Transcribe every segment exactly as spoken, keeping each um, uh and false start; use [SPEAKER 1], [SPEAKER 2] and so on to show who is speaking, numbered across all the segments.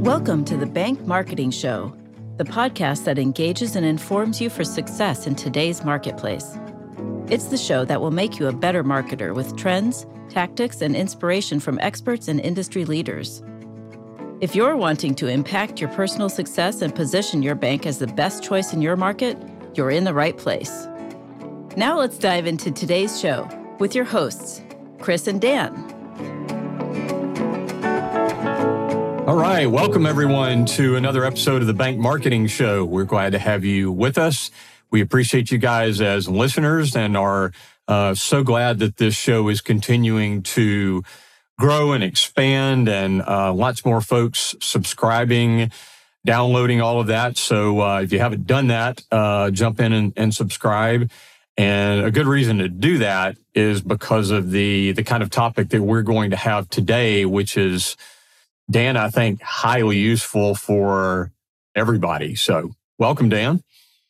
[SPEAKER 1] Welcome to the Bank Marketing Show, the podcast that engages and informs you for success in today's marketplace. It's the show that will make you a better marketer with trends, tactics, and inspiration from experts and industry leaders. If you're wanting to impact your personal success and position your bank as the best choice in your market, you're in the right place. Now let's dive into today's show with your hosts, Chris and Dan.
[SPEAKER 2] All right. Welcome, everyone, to another episode of the Bank Marketing Show. We're glad to have you with us. We appreciate you guys as listeners and are uh, so glad that this show is continuing to grow and expand and uh, lots more folks subscribing, downloading, all of that. So uh, if you haven't done that, uh, jump in and, and subscribe. And a good reason to do that is because of the the kind of topic that we're going to have today, which is, Dan, I think, highly useful for everybody. So welcome, Dan.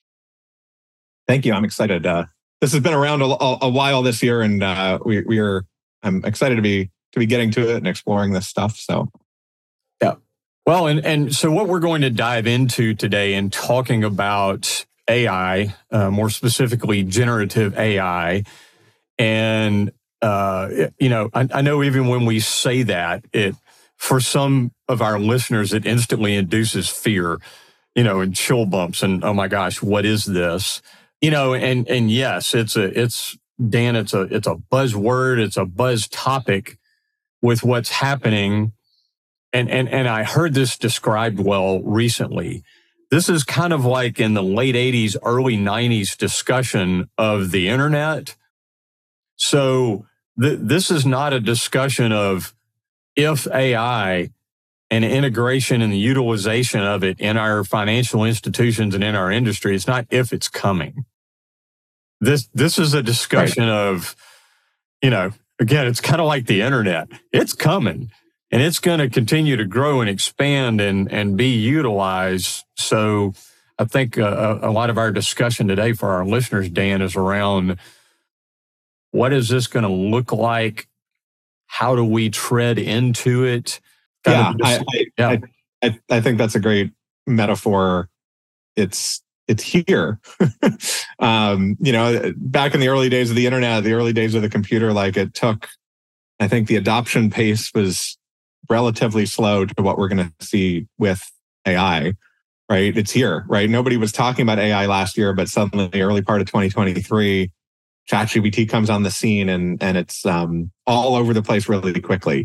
[SPEAKER 3] Thank you. I'm excited. Uh, this has been around a, a, a while this year, and uh, we, we are. I'm excited to be to be getting to it and exploring this stuff. So,
[SPEAKER 2] yeah. Well, and and so what we're going to dive into today in talking about A I, uh, more specifically generative A I, and uh, you know, I, I know even when we say that, it for some of our listeners, it instantly induces fear, you know, and chill bumps, and oh my gosh, what is this? You know, and and yes, it's a it's Dan, it's a it's a buzzword, it's a buzz topic with what's happening, and and and I heard this described well recently. This is kind of like in the late eighties, early nineties discussion of the internet. So th- this is not a discussion of if A I and integration and the utilization of it in our financial institutions and in our industry. It's not if it's coming. This this is a discussion right. of, you know, again, it's kind of like the internet. It's coming. And it's going to continue to grow and expand and, and be utilized. So I think a, a lot of our discussion today for our listeners, Dan, is around what is this going to look like? How do we tread into it?
[SPEAKER 3] Kind yeah, I, I, yeah. I, I, I think that's a great metaphor. It's it's here. um, you know, back in the early days of the internet, the early days of the computer, like it took, I think the adoption pace was relatively slow to what we're going to see with A I, right? It's here, right? Nobody was talking about A I last year, but suddenly the early part of twenty twenty-three, ChatGPT comes on the scene and, and it's um, all over the place really quickly.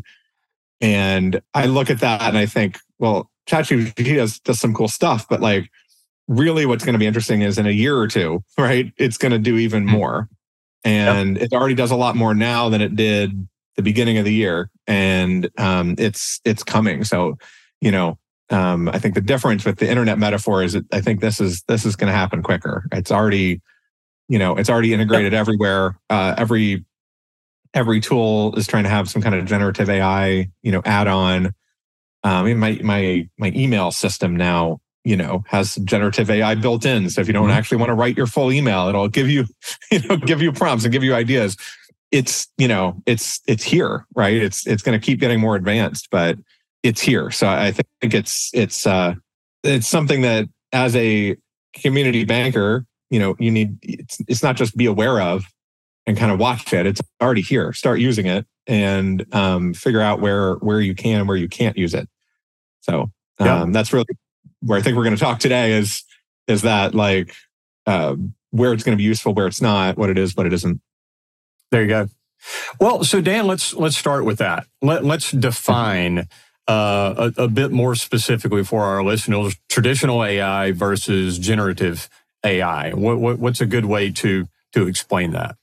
[SPEAKER 3] And I look at that and I think, well, ChatGPT does, does some cool stuff, but like really what's going to be interesting is in a year or two, right? It's going to do even more. And yep. It already does a lot more now than it did the beginning of the year, and um, it's it's coming. So, you know, um, I think the difference with the internet metaphor is that I think this is this is going to happen quicker. It's already, you know, it's already integrated yep. everywhere. Uh, every every tool is trying to have some kind of generative A I, you know, add-on. Um, I mean, my my my email system now, you know, has generative A I built in. So if you don't mm-hmm. actually want to write your full email, it'll give you, you know, give you prompts and give you ideas. It's, you know, it's, it's here, right? It's, it's going to keep getting more advanced, but it's here. So I think it's, it's, uh, it's something that as a community banker, you know, you need, it's, it's not just be aware of and kind of watch it. It's already here. Start using it and um, figure out where, where you can and where you can't use it. So um, yeah. that's really where I think we're going to talk today is, is that like uh, where it's going to be useful, where it's not, what it is, what it isn't.
[SPEAKER 2] There you go. Well, so Dan, let's let's start with that. Let, let's define uh, a, a bit more specifically for our listeners traditional A I versus generative A I. What, what what's a good way to to explain that?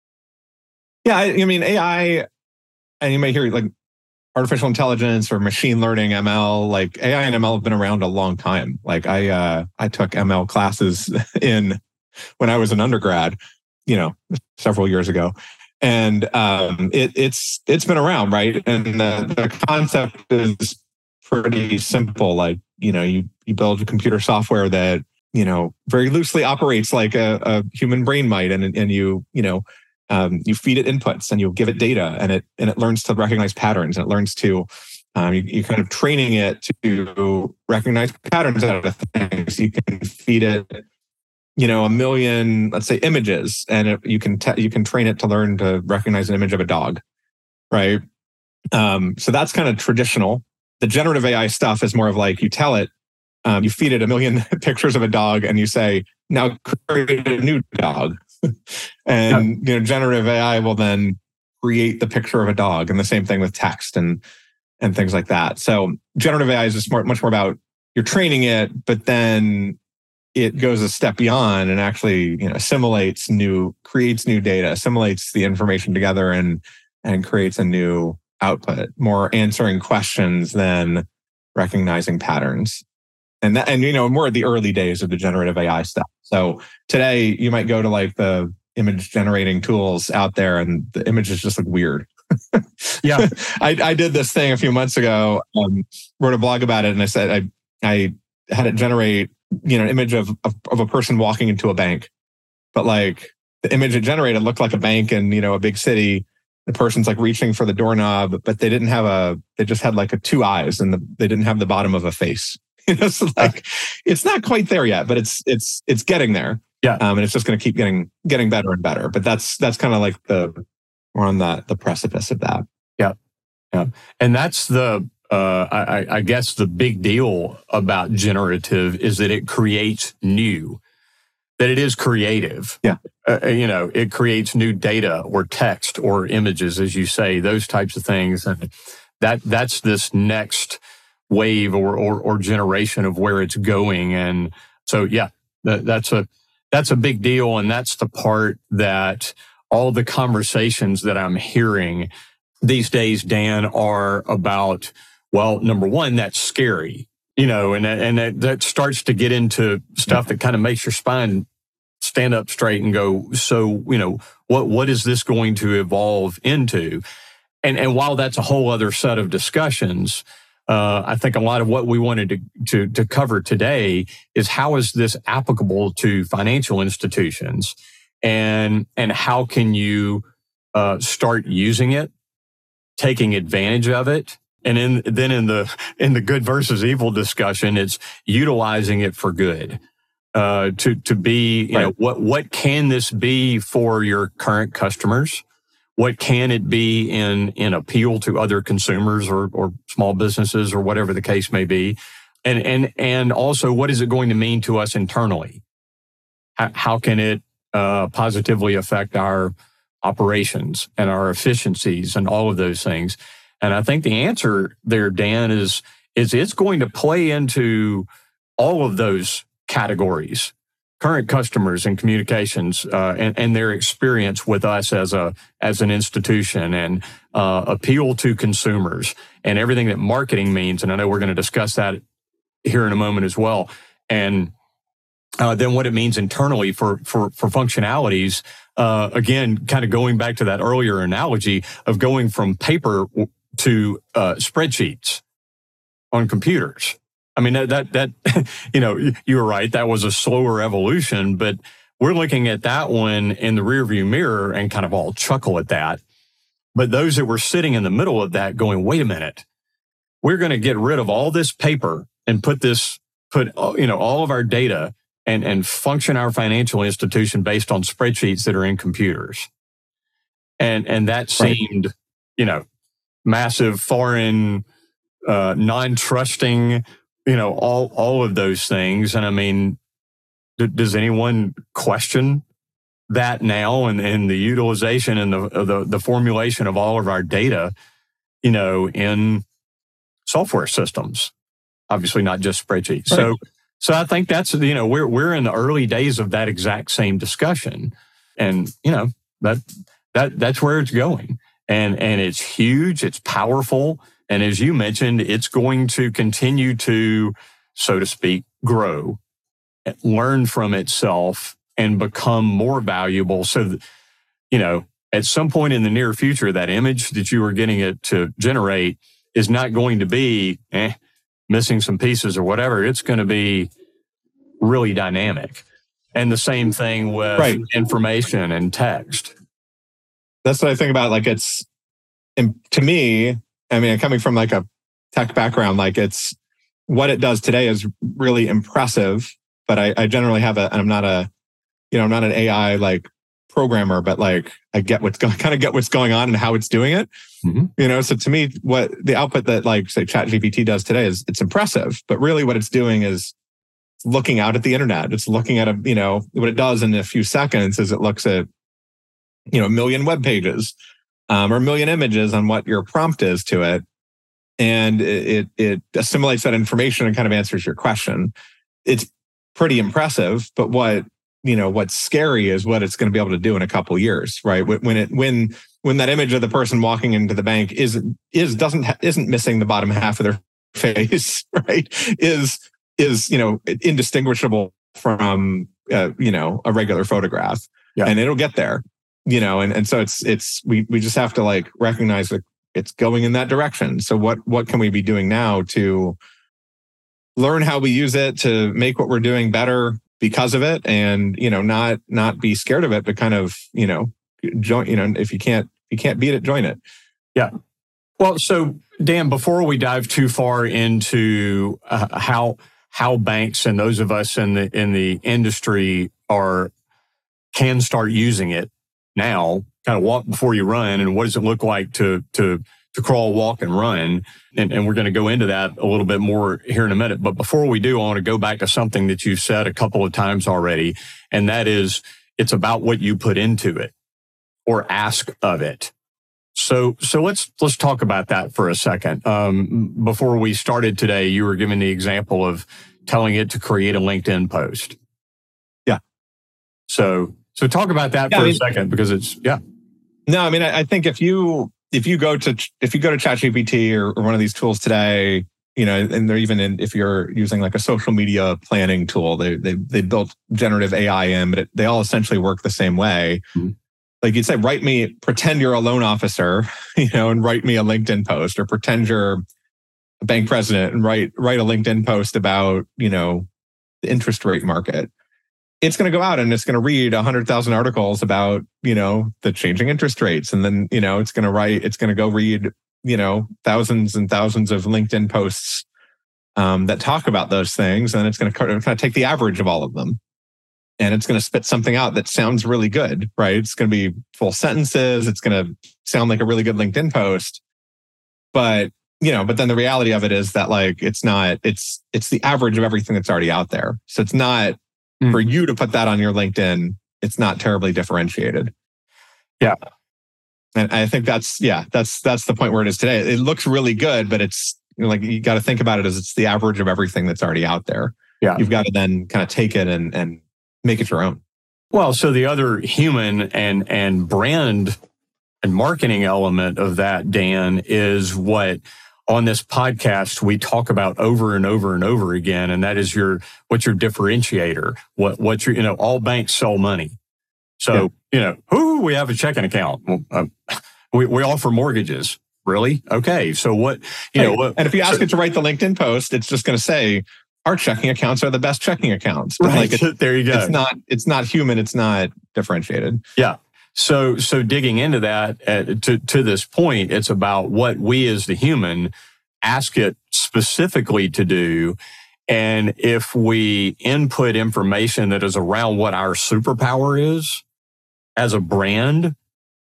[SPEAKER 3] Yeah, I, I mean A I, and you may hear like artificial intelligence or machine learning, M L. Like A I and M L have been around a long time. Like I uh, I took M L classes in when I was an undergrad, you know, several years ago. And um, it, it's it's been around, right? And the, the concept is pretty simple. Like, you know, you, you build a computer software that, you know, very loosely operates like a, a human brain might. And, and you, you know, um, you feed it inputs and you give it data and it and it learns to recognize patterns and it learns to Um, you, you're kind of training it to recognize patterns out of things. You can feed it, you know, a million, let's say, images, and it, you can te- you can train it to learn to recognize an image of a dog, right? Um, so that's kind of traditional. The generative A I stuff is more of like you tell it, um, you feed it a million pictures of a dog, and you say, now create a new dog, and yeah. you know, generative A I will then create the picture of a dog, and the same thing with text and and things like that. So generative A I is just more, much more about you're training it, but then it goes a step beyond and actually, you know, assimilates new, creates new data, assimilates the information together, and and creates a new output, more answering questions than recognizing patterns. And that, and you know, more at the early days of the generative A I stuff. So today you might go to like the image generating tools out there, and the images just look weird.
[SPEAKER 2] Yeah,
[SPEAKER 3] I, I did this thing a few months ago. Um, wrote a blog about it, and I said I I had it generate, you know, an image of, of of a person walking into a bank, but like the image it generated looked like a bank in, you know, a big city. The person's like reaching for the doorknob, but they didn't have a. They just had like a two eyes, and the, they didn't have the bottom of a face. You know, so like it's not quite there yet, but it's it's it's getting there.
[SPEAKER 2] Yeah,
[SPEAKER 3] um, and it's just going to keep getting getting better and better. But that's that's kind of like the we're on the the precipice of that.
[SPEAKER 2] Yeah, yeah, and that's the uh, I, I guess the big deal about generative is that it creates new, that it is creative.
[SPEAKER 3] Yeah,
[SPEAKER 2] uh, you know, it creates new data or text or images, as you say, those types of things, and that that's this next wave or or, or generation of where it's going. And so, yeah, that, that's a that's a big deal, and that's the part that all the conversations that I'm hearing these days, Dan, are about, well, number one, that's scary, you know, and, and that, that starts to get into stuff that kind of makes your spine stand up straight and go, so, you know, what what is this going to evolve into? And and while that's a whole other set of discussions, uh, I think a lot of what we wanted to, to, to cover today is how is this applicable to financial institutions? And and how can you uh, start using it, taking advantage of it, and in, then in the in the good versus evil discussion, it's utilizing it for good. Uh, to to be, you
[SPEAKER 3] right.
[SPEAKER 2] know, what what can this be for your current customers? What can it be in in appeal to other consumers or or small businesses or whatever the case may be, and and and also what is it going to mean to us internally? How, how can it Uh, positively affect our operations and our efficiencies and all of those things? And I think the answer there, Dan, is is it's going to play into all of those categories: current customers and communications, uh, and, and their experience with us as a as an institution, and uh, appeal to consumers, and everything that marketing means. And I know we're going to discuss that here in a moment as well. And Uh, then what it means internally for for for functionalities. Uh, again, kind of going back to that earlier analogy of going from paper to uh, spreadsheets on computers. I mean, that that, that you know, you were right. That was a slower evolution, but we're looking at that one in the rearview mirror and kind of all chuckle at that. But those that were sitting in the middle of that, going, "Wait a minute, we're going to get rid of all this paper and put this put you know all of our data." And, and function our financial institution based on spreadsheets that are in computers. And and that seemed, right. you know, massive, foreign, uh, non-trusting, you know, all all of those things. And I mean, d- does anyone question that now, and, and the utilization and the, the the formulation of all of our data, you know, in software systems? Obviously not just spreadsheets. Right. So So I think that's, you know, we're we're in the early days of that exact same discussion. And, you know, that that that's where it's going. And and it's huge, it's powerful. And as you mentioned, it's going to continue to, so to speak, grow, learn from itself, and become more valuable. So that, you know, at some point in the near future, that image that you were getting it to generate is not going to be, eh, missing some pieces or whatever. It's going to be really dynamic. And the same thing with right. information and text.
[SPEAKER 3] That's what I think about. Like, it's, and to me, I mean, coming from like a tech background, like it's what it does today is really impressive. But I, I generally have a, and I'm not a, you know, I'm not an A I like programmer, but like I get what's going, kind of get what's going on and how it's doing it. Mm-hmm. You know, so to me, what the output that like say ChatGPT does today is it's impressive, but really what it's doing is looking out at the internet. It's looking at a, you know, what it does in a few seconds is it looks at, you know, a million web pages um, or a million images on what your prompt is to it. And it, it assimilates that information and kind of answers your question. It's pretty impressive, but what, you know, what's scary is what it's going to be able to do in a couple of years, right? When it, when, when that image of the person walking into the bank is, is, doesn't, isn't missing the bottom half of their face, right? Is, is, you know, indistinguishable from, uh, you know, a regular photograph. Yeah. And it'll get there, you know, and, and so it's, it's, we, we just have to like recognize that it's going in that direction. So what, what can we be doing now to learn how we use it to make what we're doing better because of it? And, you know, not, not be scared of it, but kind of, you know, join, you know, if you can't, you can't beat it, join it.
[SPEAKER 2] Yeah. Well, so Dan, before we dive too far into uh, how, how banks and those of us in the, in the industry are, can start using it now, kind of walk before you run, and what does it look like to to to crawl, walk, and run? And, and we're going to go into that a little bit more here in a minute. But before we do, I want to go back to something that you've said a couple of times already, and that is it's about what you put into it or ask of it. So so let's let's talk about that for a second. Um, before we started today, you were giving the example of telling it to create a LinkedIn post.
[SPEAKER 3] Yeah.
[SPEAKER 2] So so talk about that yeah, for I mean, a second, because it's yeah.
[SPEAKER 3] No, I mean, I, I think if you if you go to if you go to ChatGPT or, or one of these tools today, you know, and they're even in, if you're using like a social media planning tool, they they they built generative A I in, but it, they all essentially work the same way. Mm-hmm. Like you'd say, write me, pretend you're a loan officer, you know, and write me a LinkedIn post, or pretend you're a bank president and write write a LinkedIn post about, you know, the interest rate market. It's going to go out and it's going to read one hundred thousand articles about, you know, the changing interest rates. And then, you know, it's going to write, it's going to go read, you know, thousands and thousands of LinkedIn posts um, that talk about those things. And it's going to kind of take the average of all of them. And it's going to spit something out that sounds really good, right? It's going to be full sentences. It's going to sound like a really good LinkedIn post. But, you know, but then the reality of it is that like, it's not, it's, it's the average of everything that's already out there. So it's not, for you to put that on your LinkedIn, it's not terribly differentiated.
[SPEAKER 2] Yeah.
[SPEAKER 3] And I think that's, yeah, that's, that's the point where it is today. It looks really good, but it's, you know, like, you got to think about it as it's the average of everything that's already out there.
[SPEAKER 2] Yeah.
[SPEAKER 3] You've got to then kind of take it and, and make it your own.
[SPEAKER 2] Well, so the other human and, and brand and marketing element of that, Dan, is what on this podcast we talk about over and over and over again, and that is your what's your differentiator? What what's your you know all banks sell money, so yeah. you know who we have a checking account. Well, uh, we we offer mortgages. Really? Okay. So what you hey, know? What,
[SPEAKER 3] and if you ask
[SPEAKER 2] so,
[SPEAKER 3] it to write the LinkedIn post, it's just going to say our checking accounts are the best checking accounts.
[SPEAKER 2] But right. Like it, there you go.
[SPEAKER 3] It's not it's not human. It's not differentiated.
[SPEAKER 2] Yeah. So, so digging into that uh, to, to this point, it's about what we as the human ask it specifically to do. And if we input information that is around what our superpower is as a brand,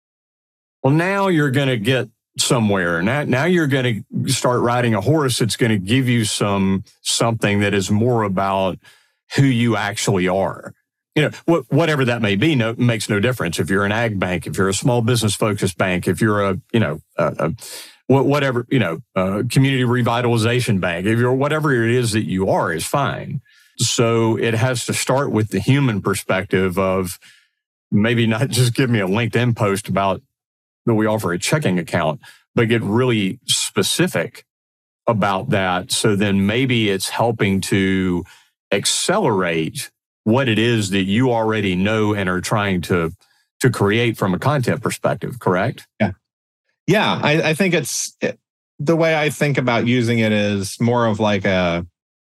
[SPEAKER 2] well, now you're going to get somewhere. Now, now you're going to start riding a horse that's going to give you some, something that is more about who you actually are. You know, whatever that may be, no, makes no difference. If you're an ag bank, if you're a small business focused bank, if you're a, you know, a, a, whatever, you know, a community revitalization bank, if you're whatever it is that you are is fine. So it has to start with the human perspective of maybe not just give me a LinkedIn post about that we offer a checking account, but get really specific about that. So then maybe it's helping to accelerate what it is that you already know and are trying to to create from a content perspective, correct?
[SPEAKER 3] Yeah. Yeah, I, I think it's, it, the way I think about using it is more of like a,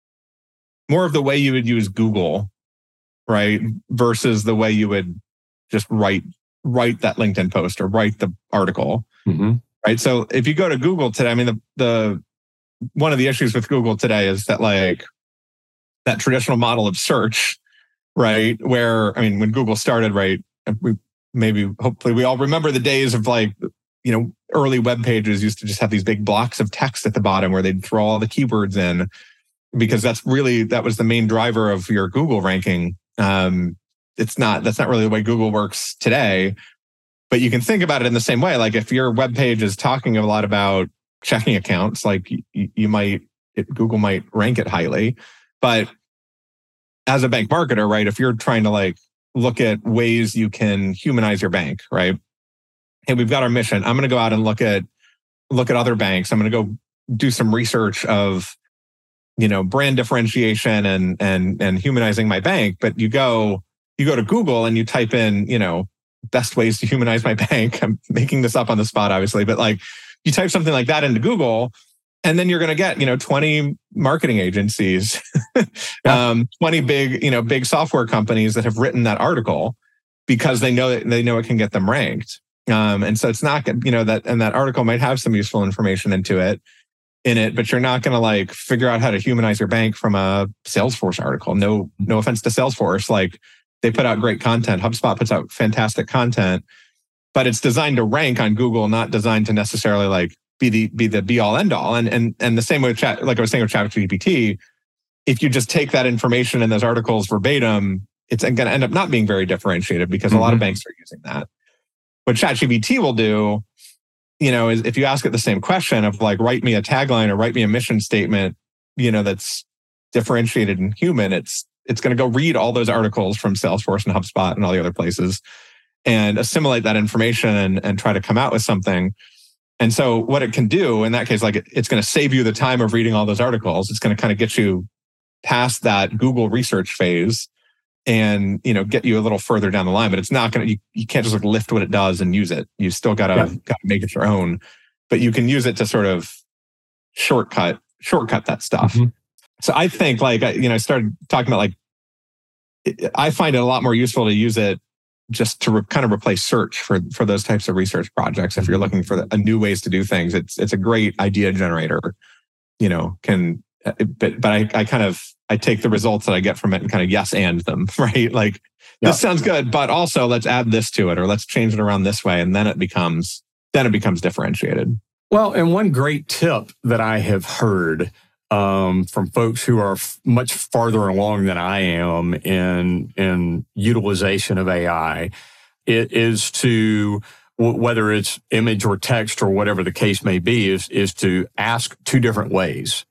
[SPEAKER 3] more of the way you would use Google, right? Versus the way you would just write, write that LinkedIn post or write the article, mm-hmm. right? So if you go to Google today, I mean, the, the, one of the issues with Google today is that like that traditional model of search, right? Where, I mean, when Google started, right, we maybe, hopefully we all remember the days of like, you know, early web pages used to just have these big blocks of text at the bottom where they'd throw all the keywords in, because that's really, that was the main driver of your Google ranking. Um, it's not, that's not really the way Google works today, but you can think about it in the same way. Like if your web page is talking a lot about checking accounts, like you, you might, it, Google might rank it highly, but as a bank marketer, right, if you're trying to like look at ways you can humanize your bank, right? Hey, we've got our mission. I'm going to go out and look at look at other banks. I'm going to go do some research of, you know, brand differentiation and and and humanizing my bank. But you go you go to Google and you type in, you know, best ways to humanize my bank. I'm making this up on the spot, obviously, but like you type something like that into Google, and then you're going to get, you know, twenty marketing agencies,
[SPEAKER 2] yeah.
[SPEAKER 3] um, twenty big, you know, big software companies that have written that article because they know that they know it can get them ranked. Um, and so it's not, you know, that, and that article might have some useful information into it, in it, but you're not going to like figure out how to humanize your bank from a Salesforce article. No, no offense to Salesforce. Like they put out great content. HubSpot puts out fantastic content, but it's designed to rank on Google, not designed to necessarily like be the, be the be all end all. And, and, and the same way with chat, like I was saying with ChatGPT, if you just take that information in those articles verbatim, it's going to end up not being very differentiated because mm-hmm. a lot of banks are using that. What ChatGPT will do, you know, is if you ask it the same question of like, write me a tagline or write me a mission statement, you know, that's differentiated and human, it's it's going to go read all those articles from Salesforce and HubSpot and all the other places and assimilate that information and, and try to come out with something. And so what it can do in that case, like it, it's going to save you the time of reading all those articles. It's going to kind of get you past that Google research phase and, you know, get you a little further down the line, but it's not going to, you, you can't just like lift what it does and use it. You still got to yeah. got to make it your own, but you can use it to sort of shortcut, shortcut that stuff. Mm-hmm. So I think like, you know, I started talking about like, I find it a lot more useful to use it just to re- kind of replace search for, for those types of research projects. If you're looking for a new ways to do things, it's, it's a great idea generator, you know, can, but, but I, I kind of, I take the results that I get from it and kind of yes and them, right? Like yeah. this sounds good, but also let's add this to it or let's change it around this way. And then it becomes, then it becomes differentiated.
[SPEAKER 2] Well, and one great tip that I have heard um, from folks who are f- much farther along than I am in, in utilization of A I, it is to, w- whether it's image or text or whatever the case may be, is, is to ask two different ways.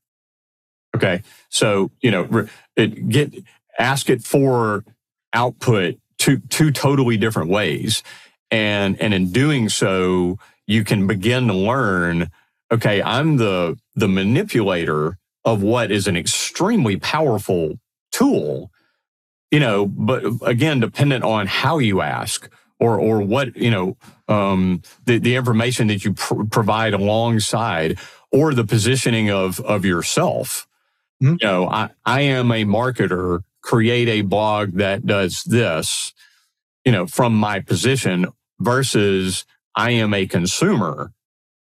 [SPEAKER 2] Okay, so you know, it, get ask it for output two two totally different ways, and and in doing so, you can begin to learn. Okay, I'm the the manipulator of what is an extremely powerful tool, you know. But again, dependent on how you ask or or what you know, um, the the information that you pr- provide alongside, or the positioning of of yourself. You know, I, I am a marketer, create a blog that does this, you know, from my position versus I am a consumer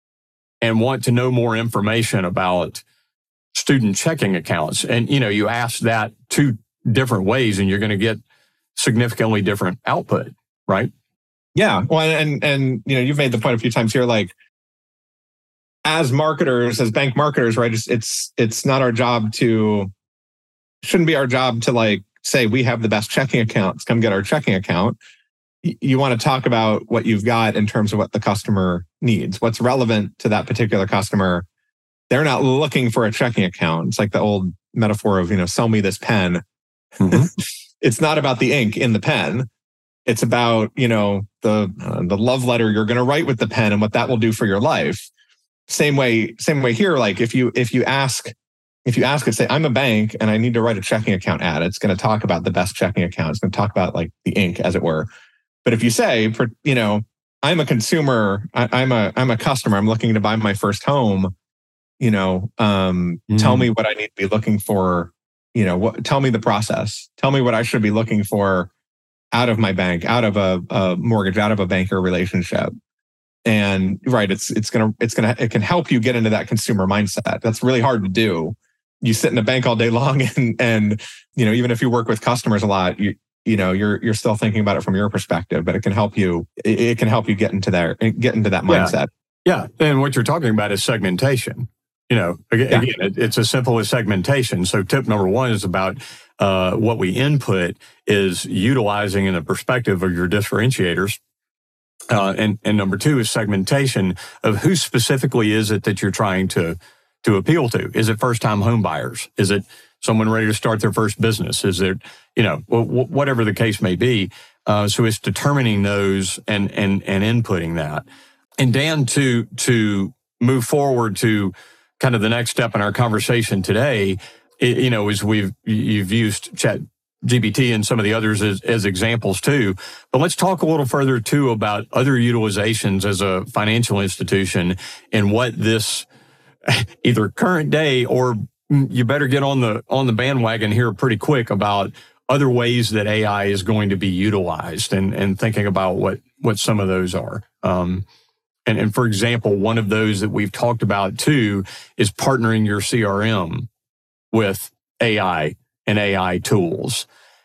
[SPEAKER 2] and want to know more information about student checking accounts. And, you know, you ask that two different ways and you're going to get significantly different output, right?
[SPEAKER 3] Yeah. Well, and, and, you know, you've made the point a few times here, like, as marketers, as bank marketers, right? It's, it's it's not our job to, shouldn't be our job to like say we have the best checking accounts. Come get our checking account. Y- you want to talk about what you've got in terms of what the customer needs, what's relevant to that particular customer. They're not looking for a checking account. It's like the old metaphor of, you know, sell me this pen. Mm-hmm. It's not about the ink in the pen. It's about, you know, the uh, the love letter you're going to write with the pen and what that will do for your life. Same way, same way here. Like if you if you ask if you ask it, say I'm a bank and I need to write a checking account ad. It's going to talk about the best checking account. It's going to talk about like the ink, as it were. But if you say, for you know, I'm a consumer, I, I'm a I'm a customer. I'm looking to buy my first home. You know, um, mm. tell me what I need to be looking for. You know, what? Tell me the process. Tell me what I should be looking for out of my bank, out of a, a mortgage, out of a banker relationship. And right, it's it's gonna it's gonna it can help you get into that consumer mindset. That's really hard to do. You sit in a bank all day long, and and you know, even if you work with customers a lot, you you know you're you're still thinking about it from your perspective. But it can help you. It, it can help you get into there, get into that mindset.
[SPEAKER 2] Yeah. yeah, and what you're talking about is segmentation. You know, again, yeah. again it, it's as simple as segmentation. So tip number one is about uh, what we input is utilizing in the perspective of your differentiators. Uh, and, and number two is segmentation of who specifically is it that you're trying to, to appeal to. Is it first-time home buyers? Is it someone ready to start their first business? Is it, you know, w- whatever the case may be. Uh, so it's determining those and, and, and inputting that. And Dan, to, to move forward to kind of the next step in our conversation today, it, you know, is we've, you've used Chat G P T and some of the others as, as examples too. But let's talk a little further too about other utilizations as a financial institution and what this either current day or you better get on the on the bandwagon here pretty quick about other ways that A I is going to be utilized and, and thinking about what, what some of those are. Um, and, and for example, one of those that we've talked about too is partnering your C R M with A I and A I tools.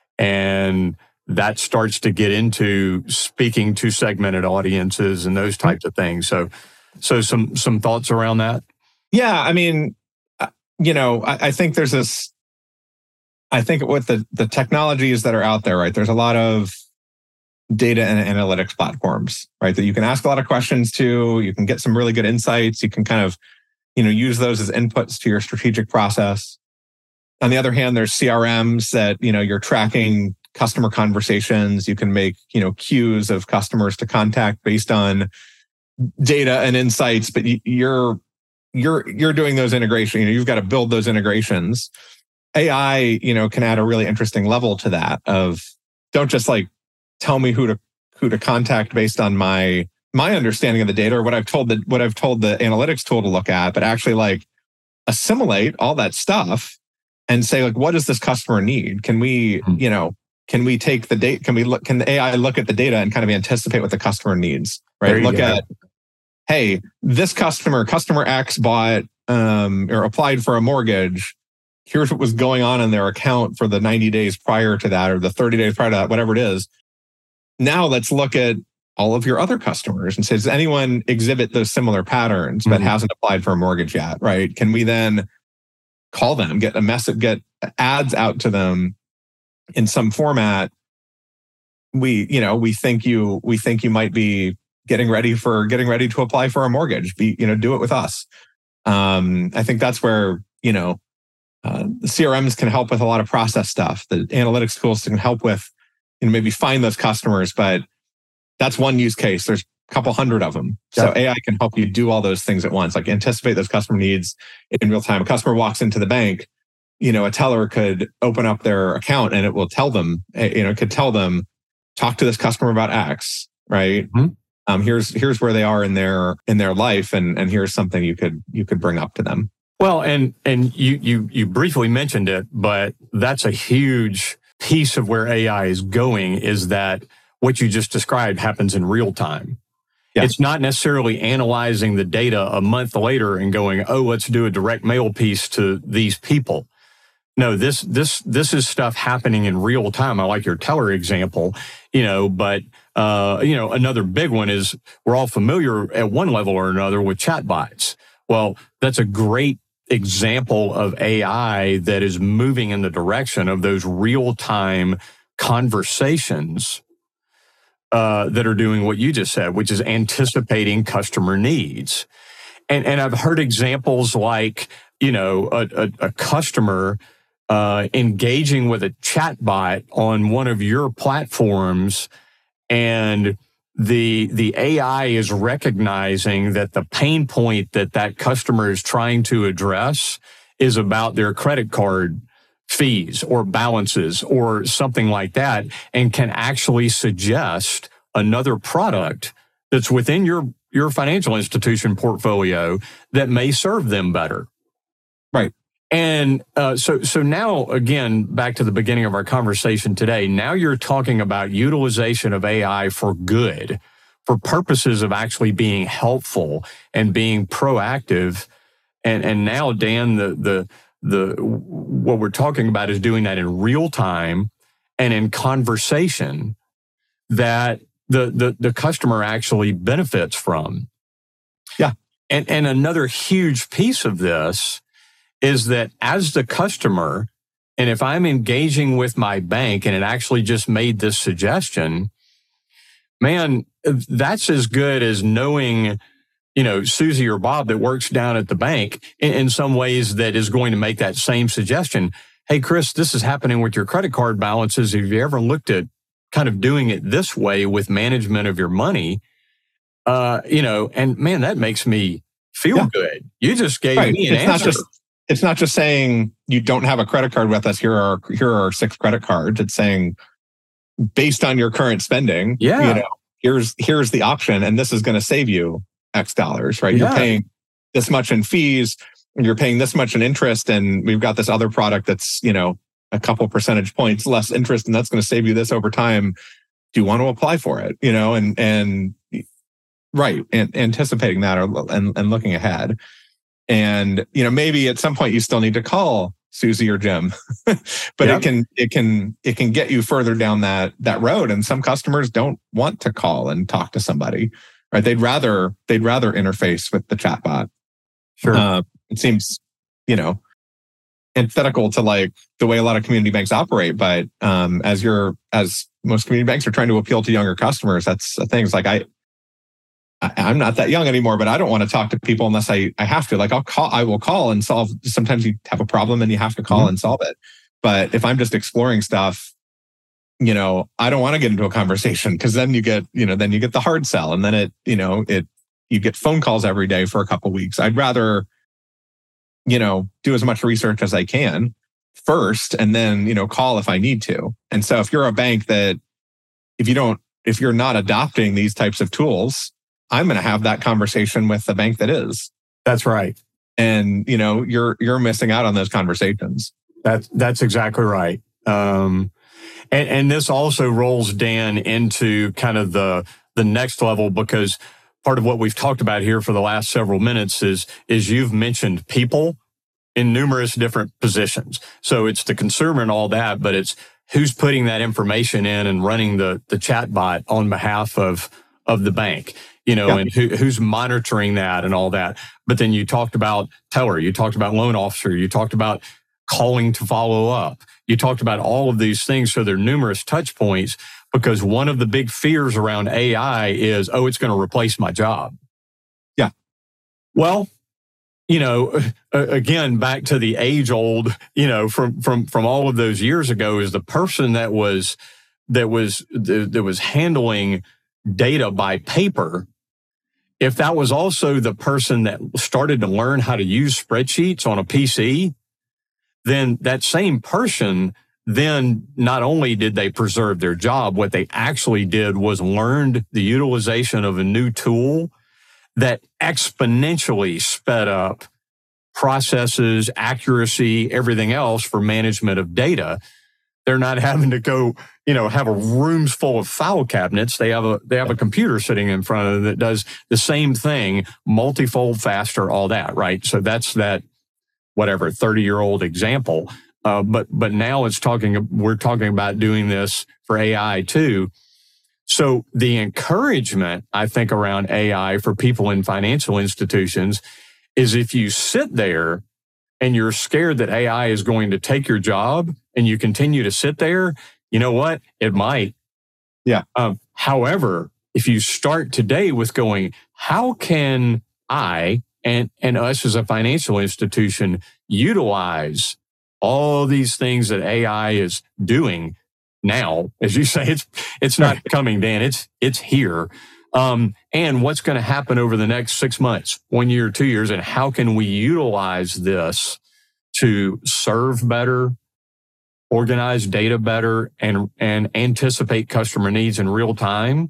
[SPEAKER 2] And that starts to get into speaking to segmented audiences and those types of things. So, so some, some thoughts around that?
[SPEAKER 3] Yeah. I mean, you know, I, I think there's this, I think with the, the technologies that are out there, right, there's a lot of data and analytics platforms, right, that you can ask a lot of questions to, you can get some really good insights. You can kind of, you know, use those as inputs to your strategic process. On the other hand, there's C R Ms that, you know, you're tracking customer conversations. You can make, you know, queues of customers to contact based on data and insights, but you're, you're, you're doing those integrations. You know, you've got to build those integrations. A I, you know, can add a really interesting level to that of don't just like tell me who to, who to contact based on my, my understanding of the data or what I've told the, what I've told the analytics tool to look at, but actually like assimilate all that stuff and say, like, what does this customer need? Can we, you know, can we take the data? Can we look? Can the A I look at the data and kind of anticipate what the customer needs? Right. Look go. at, hey, this customer, customer X bought um, or applied for a mortgage. Here's what was going on in their account for the ninety days prior to that, or the thirty days prior to that, whatever it is. Now let's look at all of your other customers and say, does anyone exhibit those similar patterns but mm-hmm. hasn't applied for a mortgage yet? Right? Can we then call them, get a message, get ads out to them in some format? We, you know, we think you, we think you might be getting ready for getting ready to apply for a mortgage. Be, you know, do it with us. Um, I think that's where, you know, uh, the C R Ms can help with a lot of process stuff. The analytics tools can help with, you know, maybe find those customers, but that's one use case. There's a couple hundred of them. So yeah. A I can help you do all those things at once, like anticipate those customer needs in real time. A customer walks into the bank, you know, a teller could open up their account and it will tell them, you know, it could tell them, talk to this customer about X, right? Mm-hmm. Um, here's here's where they are in their in their life, and and here's something you could you could bring up to them.
[SPEAKER 2] Well, and and you you you briefly mentioned it, but that's a huge piece of where A I is going. Is that what you just described happens in real time? Yeah. It's not necessarily analyzing the data a month later and going, oh, let's do a direct mail piece to these people. No, this this this is stuff happening in real time. I like your teller example, you know, but uh, you know, another big one is we're all familiar at one level or another with chatbots. Well, that's a great example of A I that is moving in the direction of those real-time conversations uh, that are doing what you just said, which is anticipating customer needs. And and I've heard examples like, you know, a, a, a customer uh, engaging with a chatbot on one of your platforms, and the the A I is recognizing that the pain point that that customer is trying to address is about their credit card fees or balances or something like that, and can actually suggest another product that's within your your financial institution portfolio that may serve them better.
[SPEAKER 3] Right.
[SPEAKER 2] And uh, so, so now, again, back to the beginning of our conversation today, now you're talking about utilization of A I for good, for purposes of actually being helpful and being proactive. And and now, Dan, the the the what we're talking about is doing that in real time and in conversation that the the the customer actually benefits from.
[SPEAKER 3] Yeah.
[SPEAKER 2] And and another huge piece of this is that as the customer, and if I'm engaging with my bank and it actually just made this suggestion, man, that's as good as knowing, you know, Susie or Bob that works down at the bank in, in some ways that is going to make that same suggestion. Hey, Chris, this is happening with your credit card balances. Have you ever looked at kind of doing it this way with management of your money? Uh, you know, and man, that makes me feel yeah. good. You just gave
[SPEAKER 3] right.
[SPEAKER 2] me an
[SPEAKER 3] it's
[SPEAKER 2] answer.
[SPEAKER 3] Not just, it's not just saying you don't have a credit card with us. Here are here are our six credit cards. It's saying based on your current spending,
[SPEAKER 2] yeah.
[SPEAKER 3] you know, here's here's the option, and this is going to save you X dollars, right?
[SPEAKER 2] Yeah.
[SPEAKER 3] You're paying this much in fees, and you're paying this much in interest, and we've got this other product that's, you know, a couple percentage points less interest, and that's going to save you this over time. Do you want to apply for it? You know, and and right, and anticipating that or, and and looking ahead, and you know, maybe at some point you still need to call Susie or Jim, but yep. it can it can it can get you further down that that road. And some customers don't want to call and talk to somebody, right? They'd rather they'd rather interface with the chatbot.
[SPEAKER 2] Sure,
[SPEAKER 3] uh, it seems, you know, antithetical to like the way a lot of community banks operate. But um, as you're as most community banks are trying to appeal to younger customers, that's things like I. I'm not that young anymore, but I don't want to talk to people unless I, I have to. Like I'll call, I will call and solve. Sometimes you have a problem and you have to call mm-hmm. and solve it. But if I'm just exploring stuff, you know, I don't want to get into a conversation because then you get, you know, then you get the hard sell, and then it, you know, it you get phone calls every day for a couple of weeks. I'd rather, you know, do as much research as I can first, and then, you know, call if I need to. And so if you're a bank that, if you don't, if you're not adopting these types of tools, I'm going to have that conversation with the bank that is.
[SPEAKER 2] That's right.
[SPEAKER 3] And, you know, you're you're missing out on those conversations.
[SPEAKER 2] That's that's exactly right. Um, and, and this also rolls, Dan, into kind of the the next level, because part of what we've talked about here for the last several minutes is is you've mentioned people in numerous different positions. So it's the consumer and all that, but it's who's putting that information in and running the the chatbot on behalf of of the bank. You know, yeah. and who, who's monitoring that and all that. But then you talked about teller, you talked about loan officer, you talked about calling to follow up. You talked about all of these things. So there are numerous touch points, because one of the big fears around A I is, oh, it's going to replace my job.
[SPEAKER 3] Yeah.
[SPEAKER 2] Well, you know, again, back to the age old, you know, from, from, from all of those years ago, is the person that was, that was, that was handling data by paper. If that was also the person that started to learn how to use spreadsheets on a P C, then that same person, then not only did they preserve their job, what they actually did was learned the utilization of a new tool that exponentially sped up processes, accuracy, everything else for management of data. They're not having to go, you know, have a rooms full of file cabinets. They have a they have a computer sitting in front of them that does the same thing, multifold faster, all that, right? So that's that, whatever, thirty-year-old example. Uh, but but now it's talking. We're talking about doing this for A I too. So the encouragement, I think, around A I for people in financial institutions is, if you sit there and you're scared that A I is going to take your job and you continue to sit there, you know what? It might.
[SPEAKER 3] Yeah.
[SPEAKER 2] Um, however, if you start today with going, how can I and, and us as a financial institution utilize all these things that A I is doing now? As you say, it's it's not coming, Dan. It's it's here. Um, and what's going to happen over the next six months, one year, two years, and how can we utilize this to serve better, organize data better, and, and anticipate customer needs in real time,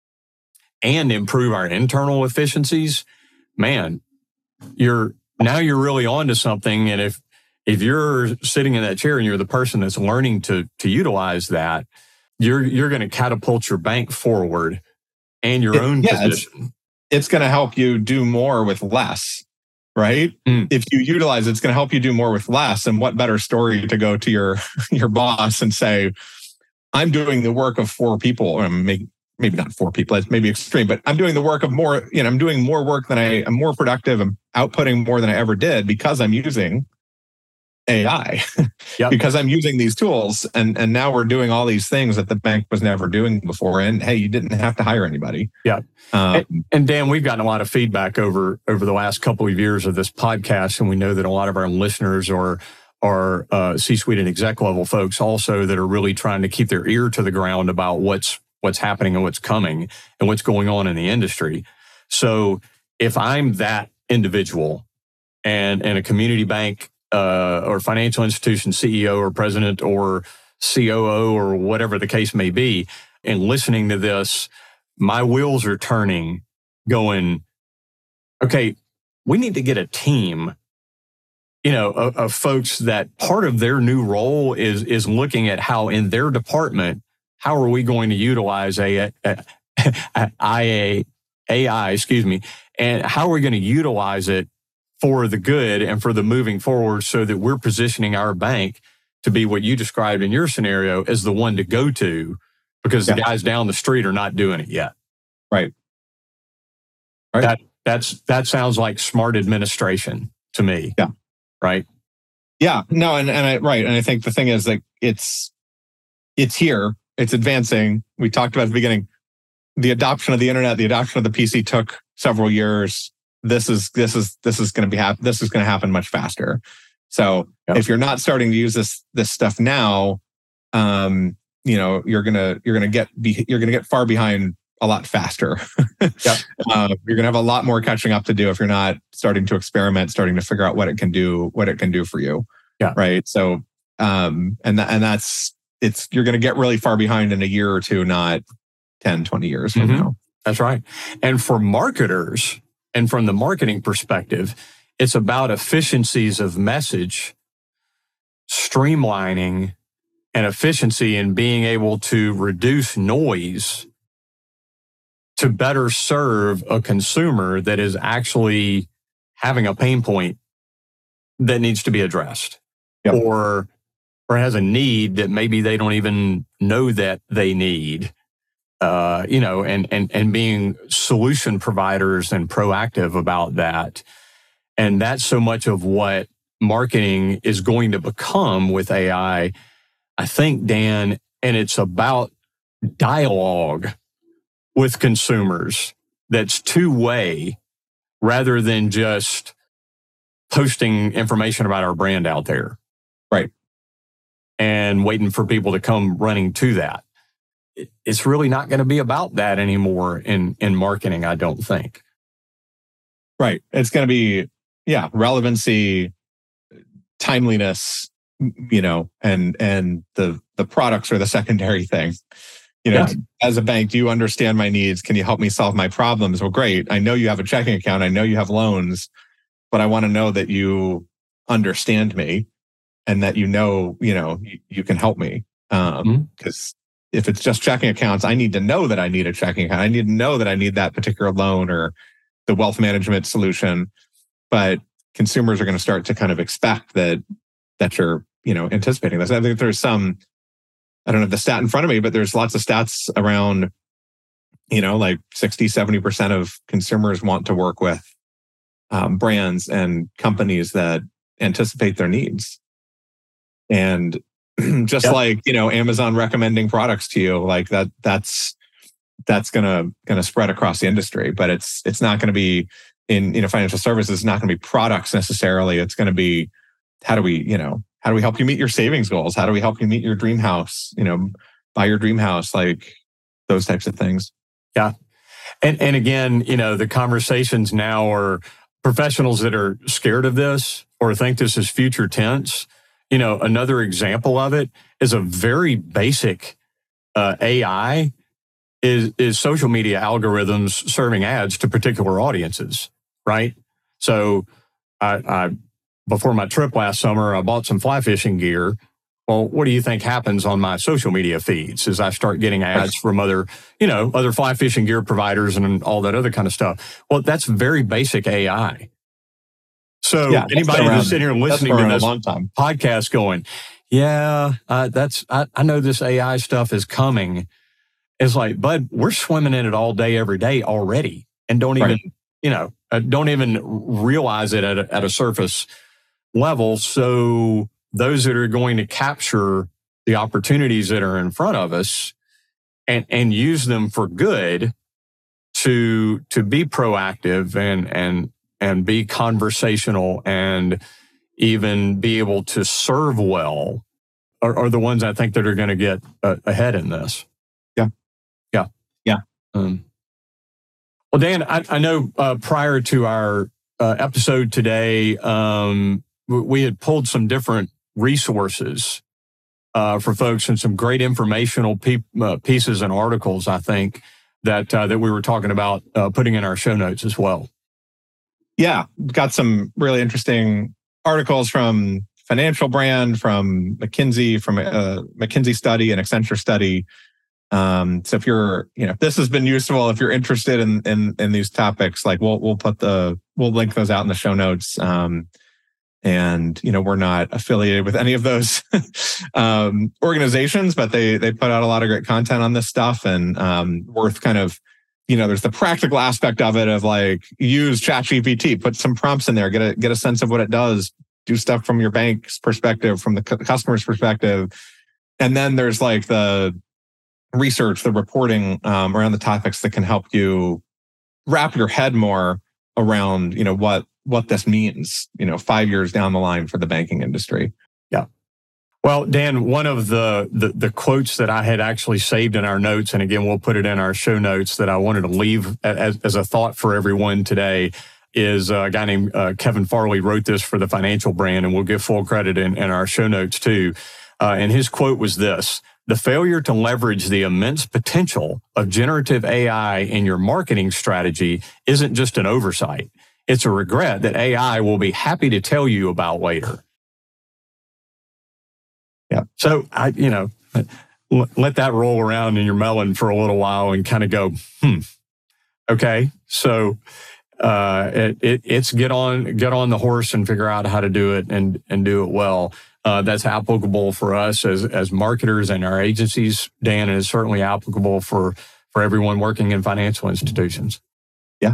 [SPEAKER 2] and improve our internal efficiencies? Man, you're now you're really onto something. And if if you're sitting in that chair and you're the person that's learning to to utilize that, you're you're going to catapult your bank forward and your
[SPEAKER 3] it,
[SPEAKER 2] own
[SPEAKER 3] yeah,
[SPEAKER 2] position.
[SPEAKER 3] It's, it's going to help you do more with less, right?
[SPEAKER 2] Mm.
[SPEAKER 3] If you utilize it, it's going to help you do more with less. And what better story to go to your, your boss and say, I'm doing the work of four people, or maybe, maybe not four people, it's maybe extreme, but I'm doing the work of more, you know, I'm doing more work than I, I'm more productive. I'm outputting more than I ever did because I'm using A I,
[SPEAKER 2] yep.
[SPEAKER 3] because I'm using these tools. And, and now we're doing all these things that the bank was never doing before. And hey, you didn't have to hire anybody.
[SPEAKER 2] Yeah.
[SPEAKER 3] Um,
[SPEAKER 2] and, and Dan, we've gotten a lot of feedback over, over the last couple of years of this podcast. And we know that a lot of our listeners are, are uh, C-suite and exec level folks also that are really trying to keep their ear to the ground about what's, what's happening and what's coming and what's going on in the industry. So if I'm that individual and, and a community bank uh, or financial institution C E O or president or C O O or whatever the case may be, and listening to this, my wheels are turning going, okay, we need to get a team, you know, of, of folks that part of their new role is, is looking at how in their department, how are we going to utilize a, a, a, a A I, excuse me, and how are we going to utilize it for the good and for the moving forward so that we're positioning our bank to be what you described in your scenario as the one to go to because yeah. the guys down the street are not doing it yet.
[SPEAKER 3] Right. Right.
[SPEAKER 2] That, that's, that sounds like smart administration to me.
[SPEAKER 3] Yeah.
[SPEAKER 2] Right.
[SPEAKER 3] Yeah. No. And, and I, right. And I think the thing is like, it's, it's here. It's advancing. We talked about at the beginning, the adoption of the internet, the adoption of the P C took several years. This is this is this is going to be hap- This is going to happen much faster. So yep. if you're not starting to use this this stuff now, um, you know you're gonna you're gonna get be, you're gonna get far behind a lot faster. yep. uh, you're gonna have a lot more catching up to do if you're not starting to experiment, starting to figure out what it can do, what it can do for you.
[SPEAKER 2] Yeah.
[SPEAKER 3] Right. So um, and that and that's. It's you're going to get really far behind in a year or two, not ten, twenty years from mm-hmm. now.
[SPEAKER 2] That's right. And for marketers and from the marketing perspective, it's about efficiencies of message, streamlining, and efficiency in being able to reduce noise to better serve a consumer that is actually having a pain point that needs to be addressed yep. or or has a need that maybe they don't even know that they need, uh, you know, and, and, and being solution providers and proactive about that. And that's so much of what marketing is going to become with A I, I think, Dan, and it's about dialogue with consumers that's two-way rather than just posting information about our brand out there.
[SPEAKER 3] Right.
[SPEAKER 2] And waiting for people to come running to that. It's really not going to be about that anymore in, in marketing, I don't think.
[SPEAKER 3] Right. It's going to be, yeah, relevancy, timeliness, you know, and and the the products are the secondary thing. You know, yeah. as a bank, do you understand my needs? Can you help me solve my problems? Well, great. I know you have a checking account. I know you have loans, but I want to know that you understand me. And that you know, you know, you, you can help me. Um, mm-hmm. Because if it's just checking accounts, I need to know that I need a checking account. I need to know that I need that particular loan or the wealth management solution. But consumers are going to start to kind of expect that that you're, you know, anticipating this. I think there's some, I don't have the stat in front of me, but there's lots of stats around, you know, like sixty, seventy percent of consumers want to work with um, brands and companies that anticipate their needs. And just yep. like, you know, Amazon recommending products to you, like that, that's, that's gonna, gonna spread across the industry, but it's, it's not going to be in, you know, financial services, it's not going to be products necessarily. It's going to be, how do we, you know, how do we help you meet your savings goals? How do we help you meet your dream house? You know, buy your dream house, like those types of things.
[SPEAKER 2] Yeah. And, and again, you know, the conversations now are professionals that are scared of this or think this is future tense. You know, another example of it is a very basic uh, A I is, is social media algorithms serving ads to particular audiences, right? So I, I before my trip last summer, I bought some fly fishing gear Well, what do you think happens on my social media feeds as I start getting ads from other, you know, other fly fishing gear providers and all that other kind of stuff? Well, that's very basic A I. So yeah, anybody that's sitting here listening to this podcast going, yeah, uh, that's I, I know this A I stuff is coming. It's like, bud, we're swimming in it all day, every day already, and don't even, right. you know, uh, don't even realize it at a, at a surface level. So those that are going to capture the opportunities that are in front of us and, and use them for good to, to be proactive and, and, and be conversational and even be able to serve well are, are the ones I think that are going to get uh, ahead in this.
[SPEAKER 3] Yeah.
[SPEAKER 2] Yeah.
[SPEAKER 3] Yeah.
[SPEAKER 2] Um, well, Dan, I, I know uh, prior to our uh, episode today, um, we had pulled some different resources uh, for folks and some great informational pe- uh, pieces and articles, I think, that uh, that we were talking about uh, putting in our show notes as well.
[SPEAKER 3] Yeah, got some really interesting articles from Financial Brand, from McKinsey, from a McKinsey study, an Accenture study. Um, so if you're, you know, if this has been useful, if you're interested in in, in these topics, like we'll we'll put the we'll link those out in the show notes. Um, And, you know, we're not affiliated with any of those um, organizations, but they they put out a lot of great content on this stuff and um, worth kind of, you know, there's the practical aspect of it of like use ChatGPT, put some prompts in there, get a, get a sense of what it does, do stuff from your bank's perspective, from the customer's perspective. And then there's like the research, the reporting um, around the topics that can help you wrap your head more around, you know, what what this means, you know, five years down the line for the banking industry.
[SPEAKER 2] Yeah. Well, Dan, one of the, the the quotes that I had actually saved in our notes, and again, we'll put it in our show notes, that I wanted to leave as, as a thought for everyone today is a guy named uh, Kevin Farley wrote this for the Financial Brand, and we'll give full credit in, in our show notes too. Uh, and his quote was this: "The failure to leverage the immense potential of generative A I in your marketing strategy isn't just an oversight. It's a regret that A I will be happy to tell you about later." Yeah. So I, you know, let that roll around in your melon for a little while and kind of go, hmm. Okay. So uh, it, it, it's get on, get on the horse and figure out how to do it and and do it well. Uh, that's applicable for us as as marketers and our agencies, Dan, and is certainly applicable for for everyone working in financial institutions.
[SPEAKER 3] Yeah.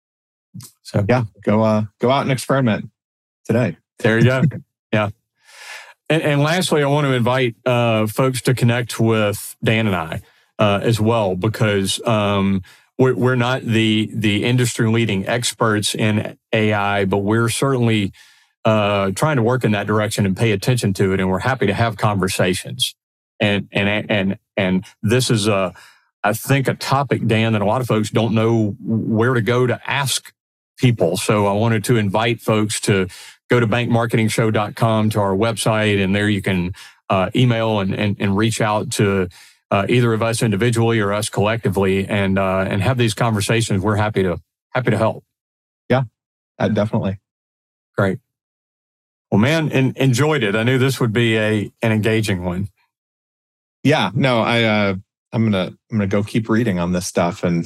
[SPEAKER 2] So
[SPEAKER 3] yeah, go uh, go out and experiment today.
[SPEAKER 2] There you go. Yeah. And, and lastly, I want to invite uh, folks to connect with Dan and I uh, as well, because um, we're, we're not the the industry leading experts in A I, but we're certainly uh, trying to work in that direction and pay attention to it. And we're happy to have conversations. And and and and this is a, I think, a topic, Dan, that a lot of folks don't know where to go to ask people. So I wanted to invite folks to go to bank marketing show dot com, to our website, and there you can uh, email and, and, and reach out to uh, either of us individually or us collectively, and uh, and have these conversations. We're happy to happy to help.
[SPEAKER 3] Yeah, uh, definitely.
[SPEAKER 2] Great. Well, man, en- enjoyed it. I knew this would be a an engaging one.
[SPEAKER 3] Yeah. No, I uh, I'm gonna I'm gonna go keep reading on this stuff and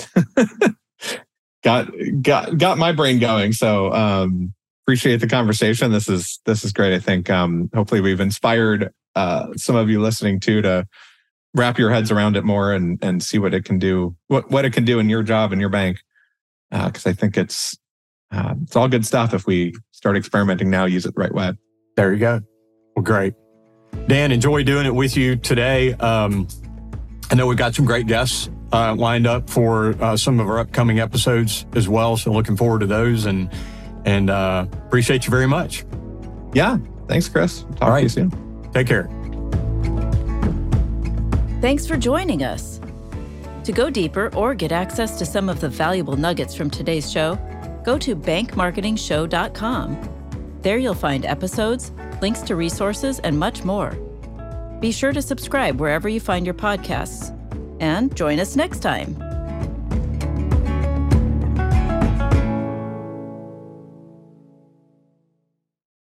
[SPEAKER 3] got got got my brain going. So. Um, Appreciate the conversation. This is this is great. I think um, hopefully we've inspired uh, some of you listening too to wrap your heads around it more and and see what it can do, what what it can do in your job and your bank. Because uh, I think it's uh, it's all good stuff if we start experimenting now, use it the right way.
[SPEAKER 2] There you go. Well, great, Dan. Enjoy doing it with you today. Um, I know we've got some great guests uh, lined up for uh, some of our upcoming episodes as well. So looking forward to those and. And uh, appreciate you very much.
[SPEAKER 3] Yeah. Thanks, Chris. Talk All right. to you soon.
[SPEAKER 2] Take care.
[SPEAKER 1] Thanks for joining us. To go deeper or get access to some of the valuable nuggets from today's show, go to bank marketing show dot com. There you'll find episodes, links to resources, and much more. Be sure to subscribe wherever you find your podcasts. And join us next time.